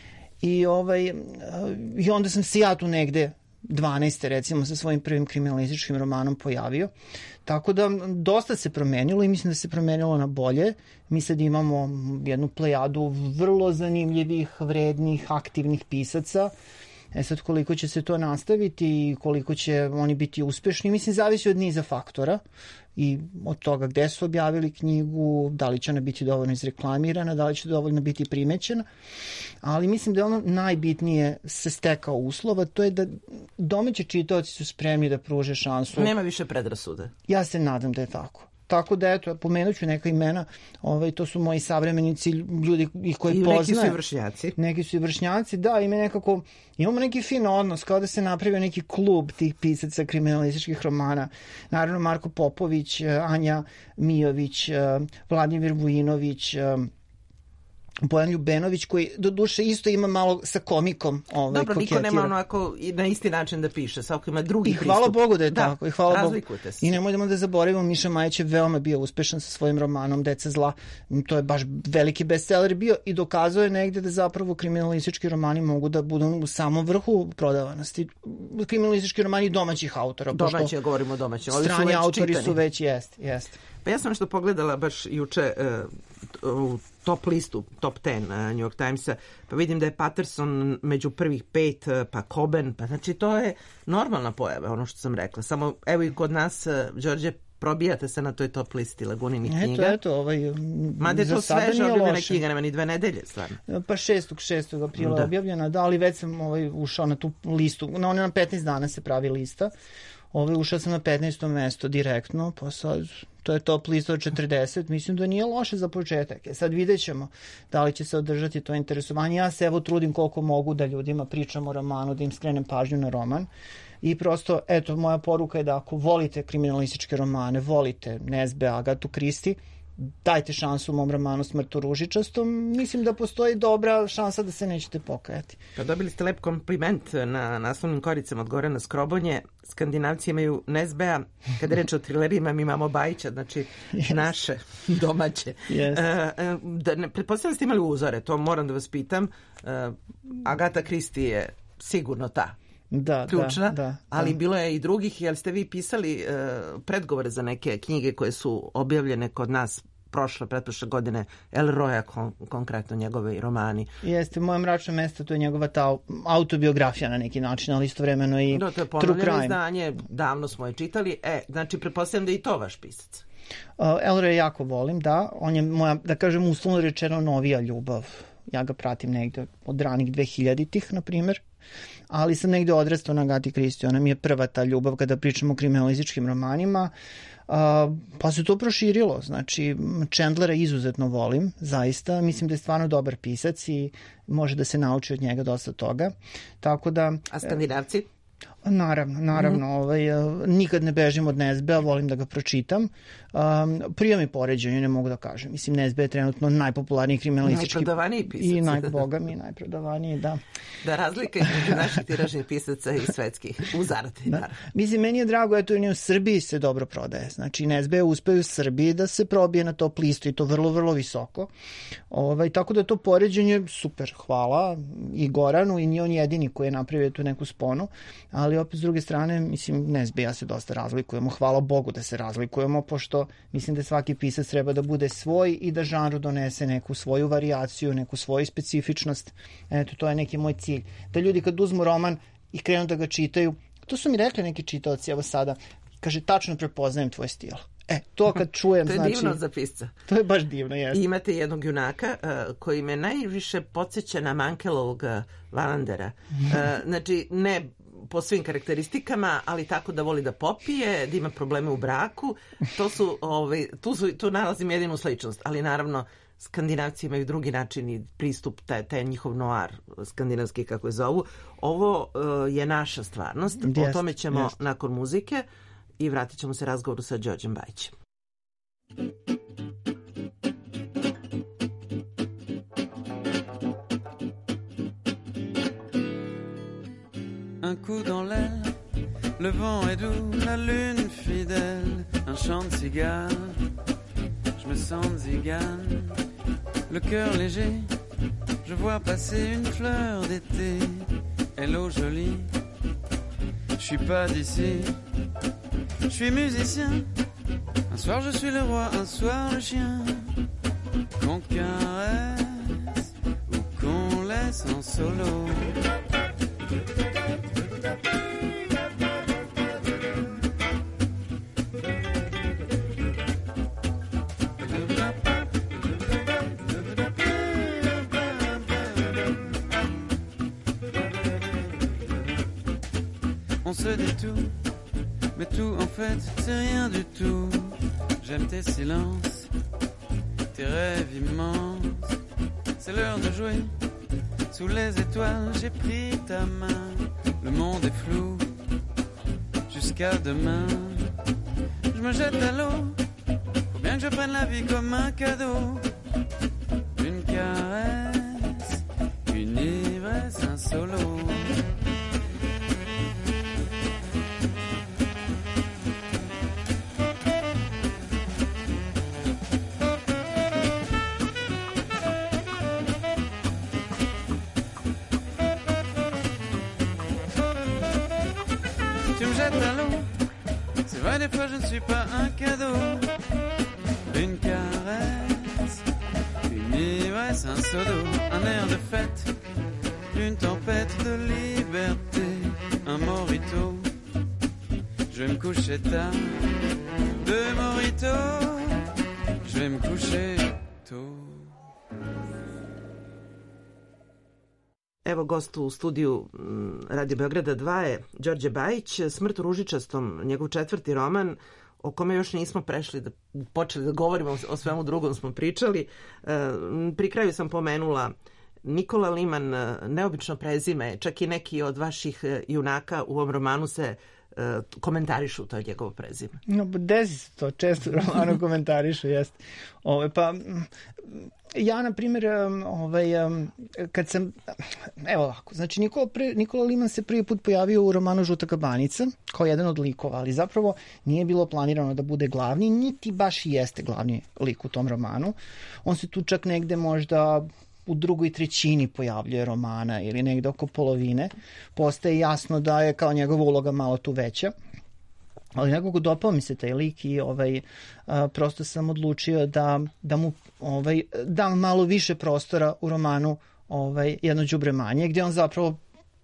J: I, ovaj, I onda sam se ja tu negde dvanaeste recimo sa svojim prvim kriminalističkim romanom pojavio. Tako da dosta se promenilo i mislim da se promenilo na bolje. Mi sad imamo jednu plejadu vrlo zanimljivih, vrednih, aktivnih pisaca. E sad koliko će se to nastaviti i koliko će oni biti uspešni, mislim zavisi od niza faktora i od toga gde su objavili knjigu, da li će ona biti dovoljno izreklamirana, da li će dovoljno biti primećena, ali mislim da je ono najbitnije se stekao uslova, to je da domaći čitaoci su spremni da pruže šansu.
A: Nema više predrasude.
J: Ja se nadam da je tako. Tako da, eto, pomenut ću neka imena, ovaj, to su moji savremenici, ljudi ih koji
A: I
J: poznaje.
A: Neki su i vršnjaci.
J: Neki su i vršnjaci, da, ima nekako, imamo neki fin odnos, kao da se napravio neki klub tih pisaca kriminalističkih romana. Naravno, Marko Popović, Anja Mijović, Vladimir Vujinović, Bojan Ljubenović, koji do duše isto ima malo sa komikom ovaj,
A: Dobro,
J: koketira.
A: niko nema onako na isti način da piše, svako ima drugi
J: I
A: pristup.
J: hvala Bogu da je
A: da,
J: tako. I hvala
A: razlikujete
J: Bogu.
A: se.
J: I nemojmo da zaboravimo, Miša Majić je veoma bio uspešan sa svojim romanom Deca zla. To je baš veliki bestseller bio i dokazuje negde da zapravo kriminalistički romani mogu da budu u samom vrhu prodavanosti. Kriminalistički romani domaćih autora.
A: Domaći, govorimo o domaćim.
J: Strani autori
A: čitani.
J: su već, jest, jest.
A: Pa ja sam nešto pogledala baš juče uh, u top listu, top ten uh, New York Timesa, pa vidim da je Patterson među prvih pet, uh, pa Coben, pa znači to je normalna pojava, ono što sam rekla. Samo evo i kod nas, uh, Đorđe, probijate se na toj top listi Laguninih knjiga.
J: Eto, eto, ovaj,
A: mada je to sveže objavljena knjiga, nema ni dve nedelje, stvarno.
J: Pa šestog šestog aprila da. objavljena, da, ali već sam ovaj, ušao na tu listu, na one na petnaest dana se pravi lista. Ovaj, ušao sam na petnaesto mesto direktno, pa sad to je top lista od četrdeset, mislim da nije loše za početak. E sad vidjet ćemo da li će se održati to interesovanje. Ja se evo trudim koliko mogu da ljudima pričam o romanu, da im skrenem pažnju na roman. I prosto, eto, moja poruka je da ako volite kriminalističke romane, volite Nesbe, Agatu Kristi, dajte šansu mom romanu Smrt u ružičastom. Mislim da postoji dobra šansa da se nećete pokajati.
A: Pa dobili ste lep kompliment na naslovnim koricama od Gorana Skrobonje. Skandinavci imaju Nesbea, kada reč o trilerima mi imamo Bajića, znači yes. naše domaće.
J: Yes.
A: Uh, da ne, pretpostavljam da ste imali uzore, to moram da vas pitam. Uh, Agata Kristi je sigurno ta.
J: Da,
A: ključna,
J: da, da,
A: ali
J: da.
A: bilo je i drugih. Jel ste vi pisali uh, predgovore za neke knjige koje su objavljene kod nas prošle, pretprošle godine, Elroya kon, konkretno njegove romani?
J: Jeste, Moje mračno mesto, to je njegova ta autobiografija na neki način, ali istovremeno i
A: da, to je
J: true crime.
A: Izdanje, davno smo je čitali. E, znači, pretpostavljam da je i to vaš pisac.
J: Uh, Elroya jako volim, da. On je moja, da kažem, uslovno rečeno novija ljubav. Ja ga pratim negde od ranih dvehiljaditih, na primjer. Ali sam negde odrastao na Agati Kristi. Ona mi je prva ta ljubav kada pričamo o kriminalističkim romanima. Uh, pa se to proširilo. Znači, Chandlera izuzetno volim, zaista. Mislim da je stvarno dobar pisac i može da se nauči od njega dosta toga. Tako da...
A: A Skandinavci?
J: Naravno, naravno. Mm-hmm. ovaj, nikad ne bežim od Nesbea, volim da ga pročitam. Um, prije mi poređenju, ne mogu da kažem. Mislim, Nesbe je trenutno najpopularniji kriminalistički...
A: Najprodavaniji pisac.
J: I najboga mi, najprodavaniji, da.
A: Da, razlika između naših tiražnih pisaca i svetskih. U zaradi,
J: da.
A: naravno.
J: Mislim, meni je drago, eto, i u Srbiji se dobro prodaje. Znači, Nesbe je uspeo u Srbiji da se probije na top listu i to vrlo, vrlo visoko. Ovaj, tako da to poređenje super, hvala i Goranu i nije on jedini koji je napravio tu neku sponu, ali opet s druge strane, mislim, Nesbe ja se dosta razlikujemo. Hvala Bogu da se razlikujemo, pošto mislim da svaki pisac treba da bude svoj i da žanru donese neku svoju varijaciju, neku svoju specifičnost. Eto, to je neki moj cilj. Da ljudi kad uzmu roman i krenu da ga čitaju, to su mi rekli neki čitaoci, evo sada, kaže, tačno prepoznajem tvoj stil. E, to kad čujem, znači...
A: To je
J: znači,
A: divno za pisca.
J: To je baš divno, jes.
A: I imate jednog junaka uh, koji me najviše podsjeća na Mankelovog uh, Valandera. Uh, znači, ne po svim karakteristikama, ali tako da voli da popije, da ima probleme u braku. To su, ovaj, tu, su, tu nalazim jedinu sličnost, ali naravno Skandinavci imaju drugi način i pristup, taj, taj njihov noir, skandinavski kako je zovu. Ovo uh, je naša stvarnost. Jest, o tome ćemo jest. nakon muzike i vratit ćemo se razgovoru sa Đorđem Bajićem.
K: Un coup dans l'aile, le vent est doux, la lune fidèle, un chant de cigare, je me sens zigane, le cœur léger, je vois passer une fleur d'été, hello jolie, je suis pas d'ici, je suis musicien, un soir je suis le roi, un soir le chien, qu'on caresse ou qu'on laisse en solo. On se dit tout, mais tout en fait c'est rien du tout. J'aime tes silences, tes rêves immenses. C'est l'heure de jouer, sous les étoiles j'ai pris ta main. Le monde est flou, jusqu'à demain. Je me jette à l'eau, faut bien que je prenne la vie comme un cadeau. Une caresse, une ivresse, un solo. Tu me jettes à l'eau, c'est vrai des fois je ne suis pas un cadeau. Une caresse, une ivresse, un seau d'eau, un air de fête, une tempête de liberté, un morito. Je vais me coucher tard, deux moritos, je vais me coucher tôt.
A: Evo gost u studiju Radio Beograda dva je Đorđe Bajić, Smrt u ružičastom, njegov četvrti roman, o kome još nismo prešli da počeli da govorimo, o svemu drugom smo pričali. Pri kraju sam pomenula Nikola Liman, neobično prezime, čak i neki od vaših junaka u ovom romanu se komentarišu to je njegovo prezime.
J: No, desi se to, često u romanu komentarišu, jeste. Ove, pa, ja, na primjer, ovaj, kad sam, evo ovako, znači Nikola, pre, Nikola Liman se prvi put pojavio u romanu Žuta kabanica, kao jedan od likova, ali zapravo nije bilo planirano da bude glavni, niti baš i jeste glavni lik u tom romanu. On se tu čak negde možda u drugoj trećini pojavljuje romana ili negde oko polovine. Postaje jasno da je kao njegova uloga malo tu veća. Ali nekako dopao mi se taj lik i ovaj, a, prosto sam odlučio da, da mu ovaj, dam malo više prostora u romanu ovaj, Jedno đubre manje, gdje on zapravo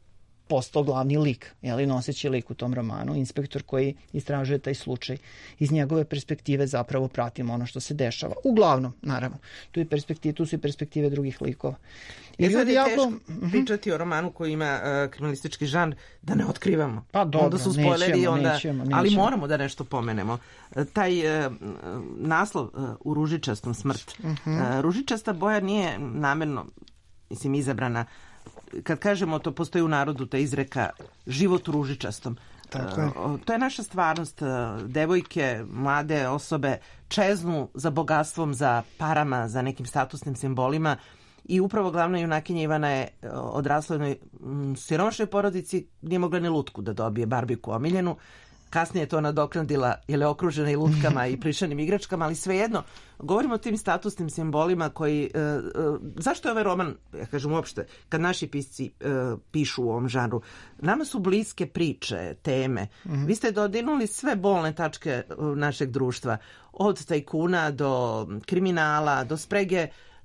J: postao glavni lik, jeli, noseći lik u tom romanu, inspektor koji istražuje taj slučaj. Iz njegove perspektive zapravo pratimo ono što se dešava. Uglavnom, naravno, tu, je perspektive, tu su i perspektive drugih likova.
A: I je ljudi jako... teško pričati o romanu koji ima uh, kriminalistički žanr da ne otkrivamo.
J: Pa dobro,
A: onda su spoileri,
J: nećemo,
A: onda...
J: nećemo, nećemo.
A: Ali moramo da nešto pomenemo. Uh, taj uh, naslov uh, u ružičastom smrt. Uh-huh. Uh, ružičasta boja nije namerno, mislim, izabrana. Kad kažemo to, postoji u narodu ta izreka život u ružičastom.
J: Tako je.
A: To je naša stvarnost. Devojke, mlade osobe čeznu za bogatstvom, za parama, za nekim statusnim simbolima i upravo glavna junakinja Ivana je odrasla u jednoj siromašnoj porodici, nije mogla ni lutku da dobije, barbiku omiljenu. Kasnije je to nadoknadila jer je okružena i lutkama i plišanim igračkama, ali svejedno, govorimo o tim statusnim simbolima koji... E, e, zašto je ovaj roman, ja kažem uopšte, kad naši pisci e, pišu u ovom žanru, nama su bliske priče, teme. Mm-hmm. Vi ste dodirnuli sve bolne tačke našeg društva, od tajkuna do kriminala, do sprege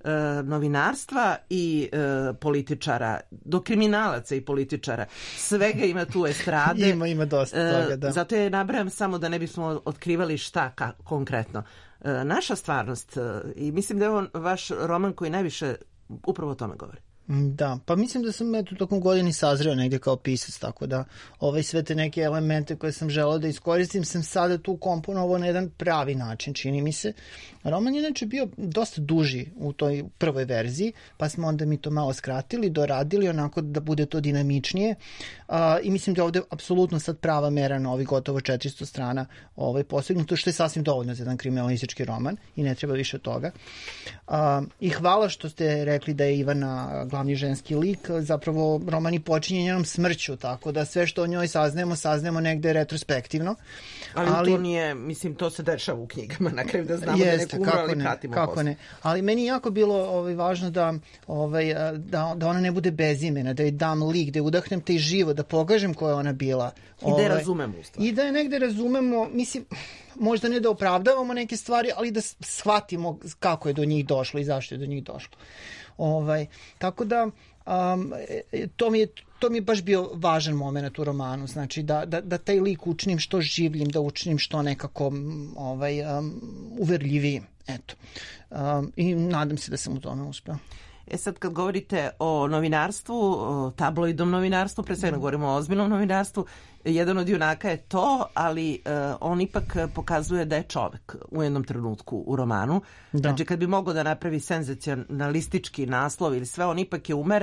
A: novinarstva i e, političara, do kriminalaca i političara. Svega ima tu estrade.
J: ima, ima dosta toga, da.
A: E, zato je nabrajam samo da ne bismo otkrivali šta ka, konkretno. E, naša stvarnost, e, i mislim da je ovo vaš roman koji najviše upravo o tome govori.
J: Da, pa mislim da sam eto tokom godini sazreo negdje kao pisac, tako da ovaj, sve te neke elemente koje sam želeo da iskoristim sam sada tu komponovao na jedan pravi način, čini mi se. Roman je inače bio dosta duži u toj prvoj verziji, pa smo onda mi to malo skratili, doradili onako da bude to dinamičnije a, i mislim da je ovde apsolutno sad prava mera na ovih gotovo četiristo strana ovaj, postignuto, što je sasvim dovoljno za jedan kriminalistički roman i ne treba više od toga. A, I hvala što ste rekli da je Ivana glavni ženski lik, zapravo roman i počinje njenom smrću, tako da sve što o njoj saznemo, saznemo negde retrospektivno.
A: Ali, ali to nije, mislim, to se dešava u knjigama, na kraju da znamo jeste, da neko umro, ali pratimo
J: kako ne. Ali meni je jako bilo ovaj, važno da, ovaj, da, da ona ne bude bez imena, da joj dam lik, da joj udahnem taj život, da pokažem koja je ona bila.
A: I da je razumemo.
J: I da je negde razumemo, mislim, možda ne da opravdavamo neke stvari, ali da shvatimo kako je do njih došlo i zašto je do njih došlo. Ovaj, tako da um, to, mi je, to mi je baš bio važan moment u romanu, znači da, da, da taj lik učinim što življim, da učinim što nekako ovaj, um, uverljivijim. Eto. Um, I nadam se da sam u tome uspeo.
A: E sad kad govorite o novinarstvu, o tabloidnom novinarstvu, pre svega govorimo o ozbiljnom novinarstvu, jedan od junaka je to, ali uh, on ipak pokazuje da je čovek u jednom trenutku u romanu. Da. Znači kad bi mogao da napravi senzacionalistički naslov ili sve, on ipak je umeren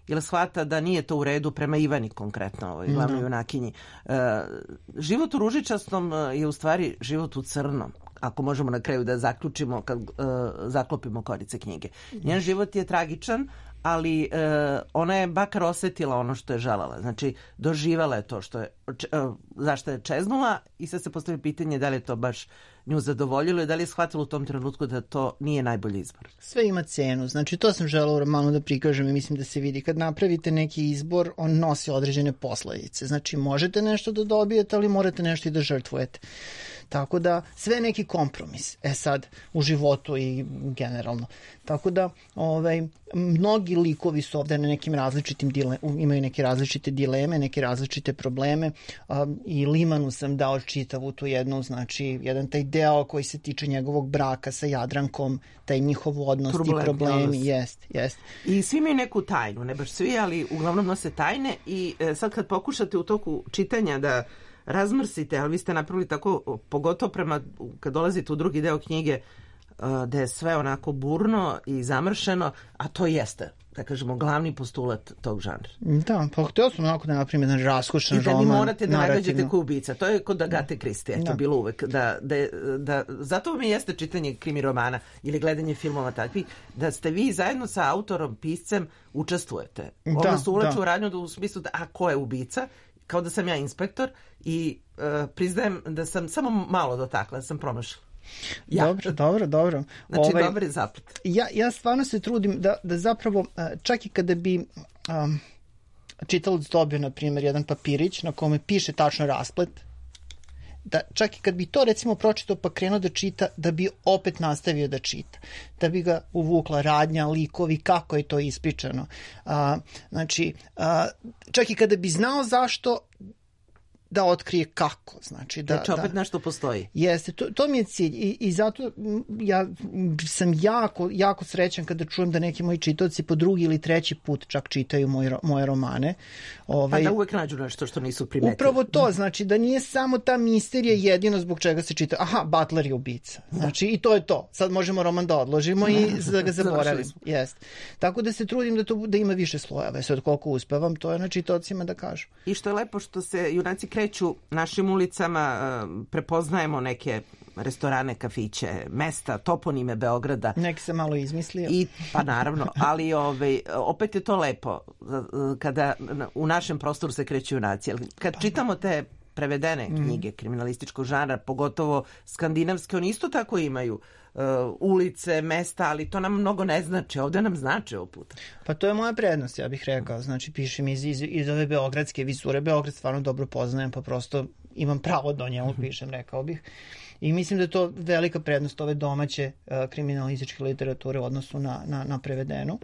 A: jer shvata da nije to u redu prema Ivani konkretno, ovoj glavnoj junakinji. Život u ružičastom je u stvari život u crnom, ako možemo na kraju da zaključimo kad uh, zaklopimo korice knjige. Njen život je tragičan, ali uh, ona je bakar osetila ono što je želela. Znači, doživala je to što je, uh, zašto je čeznula i sad se postavlja pitanje da li je to baš nju zadovoljilo i da li je shvatila u tom trenutku da to nije najbolji izbor.
J: Sve ima cenu. Znači, to sam želela u romanu da prikažem i mislim da se vidi. Kad napravite neki izbor, on nosi određene posledice. Znači, možete nešto da dobijete, ali morate nešto i da žrtvujete. Tako da, sve je neki kompromis. E sad, u životu i generalno. Tako da, ovaj, mnogi likovi su ovde na nekim različitim dile, imaju neke različite dileme, neke različite probleme. Um, I Limanu sam dao čitavu tu jednu, znači, jedan taj deo koji se tiče njegovog braka sa Jadrankom, taj njihov odnos i problemi. Jest, jest.
A: I svi imaju neku tajnu, ne baš svi, ali uglavnom nose tajne i e, sad kad pokušate u toku čitanja da razmrsite, ali vi ste napravili tako, pogotovo prema, kad dolazite u drugi deo knjige, da je sve onako burno i zamršeno, a to jeste, da kažemo, glavni postulat tog žanra.
J: Da, pa htio sam onako da napravim jedan raskošan roman.
A: I da vi morate da nagađate ko ubica. To je kod Agate Christie, je to bilo uvek. Da, da, da, zato mi jeste čitanje krimi romana ili gledanje filmova takvih, da ste vi zajedno sa autorom, piscem, učestvujete. Ovo da, se ulače u radnju u smislu da, a ko je ubica, kao da sam ja inspektor i uh, priznajem da sam samo malo dotakla, da sam promašila.
J: Ja. Dobro, dobro, dobro.
A: Znači, ovaj, dobar je zaplet.
J: Ja, ja stvarno se trudim da, da zapravo, čak i kada bi um, čitalac dobio, na primjer, jedan papirić na kome piše tačno rasplet, da čak i kad bi to recimo pročitao pa krenuo da čita, da bi opet nastavio da čita, da bi ga uvukla radnja, likovi, kako je to ispričano. A, znači, a, čak i kada bi znao zašto, da otkrije kako. Znači, da,
A: znači opet
J: da,
A: nešto postoji.
J: Jeste, to, to mi je cilj i, i zato ja sam jako, jako srećan kada čujem da neki moji čitaoci po drugi ili treći put čak čitaju moje, moje romane.
A: Ovaj, pa da uvek nađu nešto što nisu primetili.
J: Upravo to, znači da nije samo ta misterija jedino zbog čega se čita. Aha, Butler je ubica. Znači i to je to. Sad možemo roman da odložimo i da ga zaboravimo. Jest. Tako da se trudim da to da ima više slojeva. Sad koliko uspevam, to je na čitaocima da kažu.
A: I što je lepo što se junaci kreću našim ulicama, prepoznajemo neke restorane, kafiće, mesta, toponime Beograda.
J: Neki se malo izmislio.
A: I, pa naravno, ali ovaj, opet je to lepo kada u našem prostoru se kreću junaci. Kad čitamo te prevedene knjige kriminalističkog žanra, pogotovo skandinavske, oni isto tako imaju uh, ulice, mesta, ali to nam mnogo ne znači. Ovde nam znači ovog puta.
J: Pa to je moja prednost, ja bih rekao. Znači, pišem iz, iz, iz ove beogradske vizure. Beograd stvarno dobro poznajem, pa prosto imam pravo da o njemu pišem, rekao bih. I mislim da je to velika prednost ove domaće uh, kriminalističke literature u odnosu na, na, na prevedenu.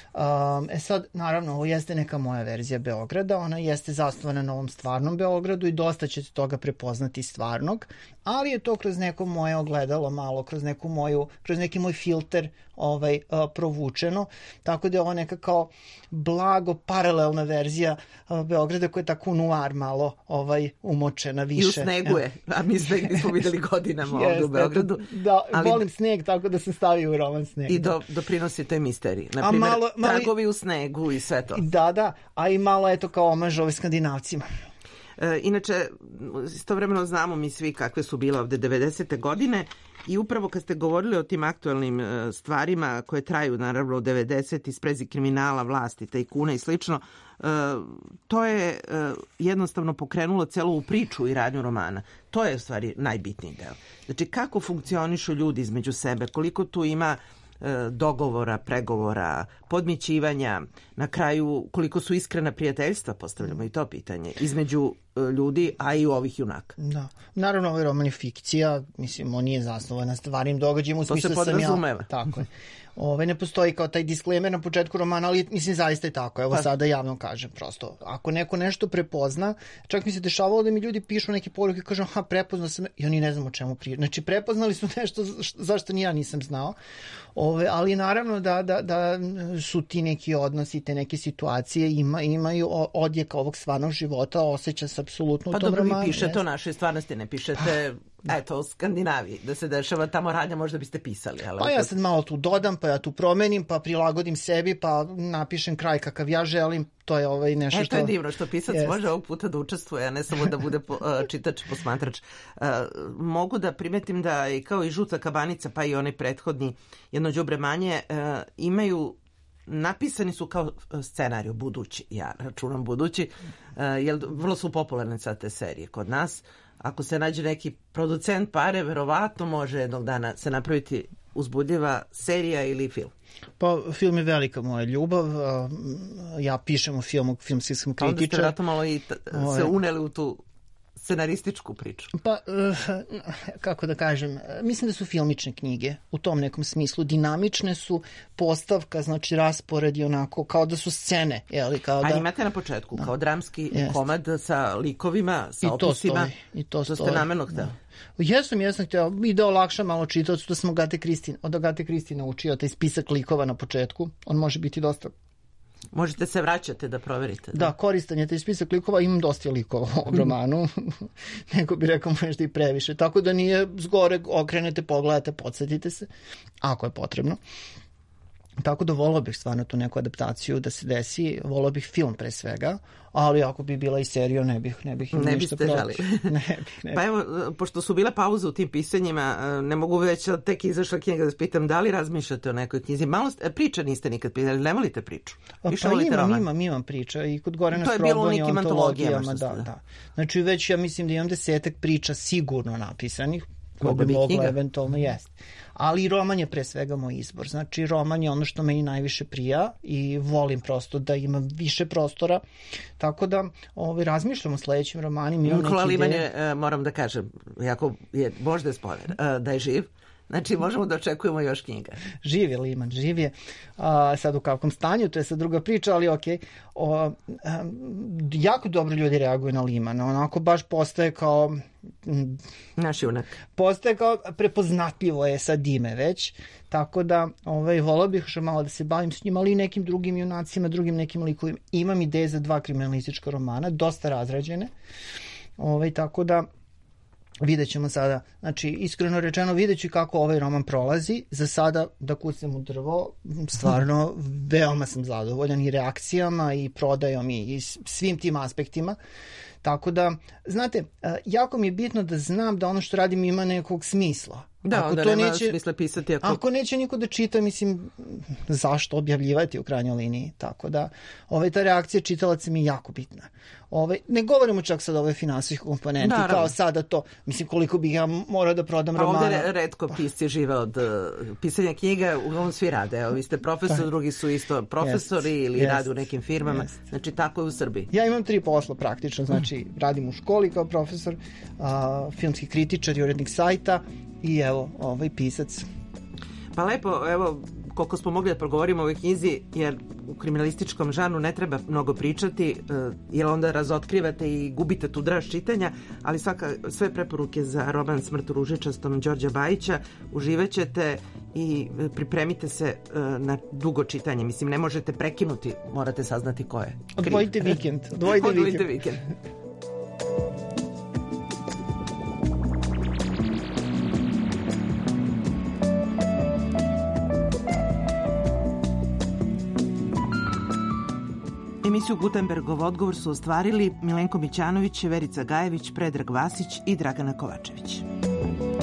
J: Um, e sad, naravno, ovo jeste neka moja verzija Beograda, ona jeste zasnovana na ovom stvarnom Beogradu i dosta ćete toga prepoznati stvarnog, ali je to kroz neko moje ogledalo malo, kroz neku moju, kroz neki moj filter ovaj, uh, provučeno, tako da je ovo neka kao blago paralelna verzija uh, Beograda koja je tako noir malo ovaj, umočena više.
A: I u snegu je, a mi sneg nismo videli godinama ovdje u Beogradu.
J: Da, ali volim sneg, tako da sam stavio u roman sneg.
A: I do, doprinosi toj misteriji. Naprimjer, malo, malo, tragovi u snegu i sve to.
J: Da, da, a i malo eto kao omaž ovim Skandinavcima.
A: E, inače, istovremeno znamo mi svi kakve su bile ovde devedesete godine i upravo kad ste govorili o tim aktualnim e, stvarima koje traju naravno od devedesetih iz sprezi kriminala, vlasti, tajkuna i slično, e, to je e, jednostavno pokrenulo celu ovu priču i radnju romana. To je u stvari najbitniji deo. Znači kako funkcionišu ljudi između sebe, koliko tu ima dogovora, pregovora, podmićivanja, na kraju koliko su iskrena prijateljstva, postavljamo i to pitanje, između ljudi, a i ovih junaka.
J: Da. Naravno, ovaj roman je fikcija, mislim, on nije zasnovan na stvarnim događajima, u smislu sam ja... Tako je. Ove, ne postoji kao taj disclaimer na početku romana, ali mislim zaista je tako. Evo pa. Sada javno kažem prosto. Ako neko nešto prepozna, čak mi se dešavalo da mi ljudi pišu neke poruke i kažu, aha, prepoznao sam, i oni ne znam o čemu prije. Znači, prepoznali su nešto zašto ni ja nisam znao. Ove, ali naravno da, da, da su ti neki odnosi, te neke situacije ima, imaju odjeka ovog stvarnog života, osjeća se apsolutno
A: pa
J: u tom
A: romanu. Pa
J: romanu,
A: dobro, vi pišete o našoj stvarnosti, ne pišete Eto, u Skandinaviji, da se dešava tamo radnja, možda biste pisali. Ali
J: pa ja sad malo tu dodam, pa ja tu promenim, pa prilagodim sebi, pa napišem kraj kakav ja želim. To je ovaj nešto
A: e,
J: što...
A: to je divno, što pisac
J: yes.
A: može ovog puta da učestvuje, a ne samo da bude po, uh, čitač, posmatrač. Uh, mogu da primetim da i kao i Žuta kabanica, pa i onaj prethodni Jedno đubre manje, uh, imaju, napisani su kao scenariju budući, ja računam budući, uh, jer vrlo su popularne sad te serije kod nas. Ako se nađe neki producent pare, verovatno može jednog dana se napraviti uzbudljiva serija ili film.
J: Pa film je velika moja ljubav. Ja pišem o filmu, filmski sam kritičar.
A: Onda ste vratno malo i t- se uneli u tu scenarističku priču.
J: Pa, kako da kažem, mislim da su filmične knjige u tom nekom smislu. Dinamične su, postavka, znači raspored je onako, kao da su scene. Jeli, kao da...
A: A imate na početku,
J: da.
A: kao dramski
J: Jest.
A: komad sa likovima, sa
J: I to
A: opisima.
J: stoji. I to,
A: to
J: stoji.
A: ste namerno hteli.
J: Jesam, jesam htio. I da olakšam malo čitaocu, da sam od Agate Kristi, od Agate Kristi naučio taj spisak likova na početku. On može biti dosta...
A: Možete se vraćati da proverite.
J: Da, da koristan je taj spisak likova, imam dosta likova u romanu, neko bi rekao možda i previše, tako da nije zgore, okrenete, pogledate, podsjetite se, ako je potrebno. Tako da volao bih stvarno tu neku adaptaciju da se desi, volao bih film pre svega, ali ako bi bila i serija, ne bih, ne bih
A: ne
J: ništa
A: protiv.
J: Ne bih, ne bih.
A: Pa evo, pošto su bile pauze u tim pisanjima, ne mogu već tek izašla knjiga da spitam, da li razmišljate o nekoj knjizi? Malo priča niste nikad pisali, ne volite priču?
J: Više pa imam, roman? imam, imam priča i kod Gorana Skrobon i antologijama. Da, da. Znači već ja mislim da imam desetak priča sigurno napisanih, koje bi mogla knjiga? Eventualno jest. Ali roman je pre svega moj izbor. Znači, roman je ono što meni najviše prija i volim prosto da imam više prostora. Tako da ovaj, razmišljam o sledećim romanima.
A: Nikola Liman je, moram da kažem, jako je možda je spomer, da je živ. Znači, možemo da očekujemo još knjiga.
J: Živ je Liman, živ je. A, sad u kakvom stanju, to je sad druga priča, ali okej. Okay. Jako dobro ljudi reaguju na Limana. Onako baš postaje kao...
A: Naš junak.
J: Postaje kao prepoznatljivo je sad ime već. Tako da, ovaj, volao bih što malo da se bavim s njima, ali i nekim drugim junacima, drugim nekim likovima. Imam ideje za dva kriminalistička romana, dosta razrađene. Ovaj, tako da... Vidjet ćemo sada, znači iskreno rečeno vidjet ću kako ovaj roman prolazi. Za sada da kucnem u drvo, stvarno veoma sam zadovoljan i reakcijama i prodajom i, i svim tim aspektima. Tako da, znate, jako mi je bitno da znam da ono što radim ima nekog smisla.
A: Da,
J: ako
A: onda
J: to
A: nema
J: neće,
A: smisla pisati. Ako...
J: ako neće niko da čita, mislim, zašto objavljivati u krajnjoj liniji. Tako da, ovaj, ta reakcija čitalaca mi je jako bitna. Ovaj, ne govorimo čak sad o ove finansijske komponenti, Naravno. Kao sada to, mislim, koliko bih ja morao da prodam romana.
A: A ovdje redko pisci žive od uh, pisanja knjiga, uglavnom svi rade. Evo, vi ste profesor, pa. drugi su isto profesori yes. ili yes. rade u nekim firmama. Yes. Znači, tako je u Srbiji.
J: Ja imam tri posla praktično, znači, radim u školi kao profesor, a, filmski kritičar i urednik sajta, i evo, ovaj pisac.
A: Pa lepo, evo, koliko smo mogli da progovorimo o ovoj knjizi, jer u kriminalističkom žanru ne treba mnogo pričati, jer onda razotkrivate i gubite tu draž čitanja, ali svaka, sve preporuke za roman Smrt u ružičastom Đorđa Bajića uživaćete i pripremite se na dugo čitanje. Mislim, ne možete prekinuti, morate saznati ko je.
J: Odvojite vikend. Odvojite vikend.
A: vikend. Emisiju Gutenbergov odgovor su ostvarili Milenko Mićanović, Verica Gajević, Predrag Vasić i Dragana Kovačević.